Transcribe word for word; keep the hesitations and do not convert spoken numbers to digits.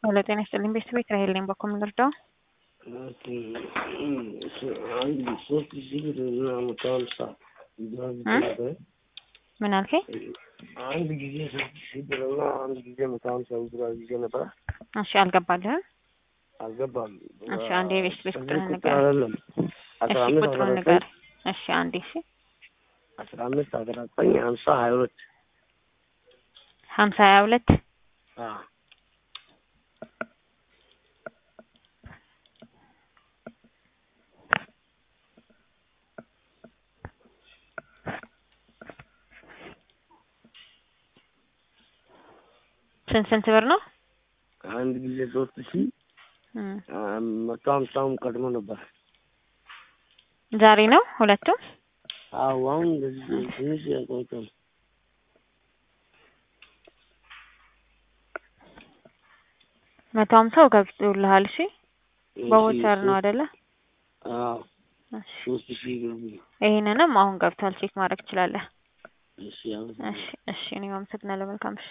ሄሎ ጤና ይስጥልኝ ቤተሰቤት ራሄል ነኝ በኮም ልርዳው? ኦኬ አንድ ሶስት ሺህ ብር ምናምን ከሀምሳ ምን አልከኝ? አንድ ጊዜ ሶስት ሺህ ብር እና አንድ ጊዜ መቶ ሀምሳ ብር ይዤ ነበር። እሺ አልገባልህም? አልገባም። እሺ አንዴ ቤት ቤት ቁጥርህን ቁጥር ንገር። አይደለም አስራ እሺ አምስት ቁጥሩን አስራ ንገር። ዘጠኝ እሺ አንዴ እሺ አስራ አምስት አስራ ዘጠኝ ሀምሳ ሀያ ሁለት ሀምሳ ሀያ ሁለት አዎ ስንት ስንት ብር ነው? አንድ ጊዜ ሶስት ሺህ መቶ ሀምሳውም ቀድሞ ነበር። ዛሬ ነው ሁለቱም? አዎ አሁን እንደዚህ ትንሽ ቆይቷል። መቶ ሀምሳው ገብቶልሃል? እሺ በቮቸር ነው አይደለ? አዎ እሺ ሶስት ሺህ ብር ይሄንንም አሁን ገብቷል ቼክ ማድረግ ትችላለህ። እሺ አመሰግናለሁ። እሺ እሺ እኔም አመሰግናለሁ። መልካም እሺ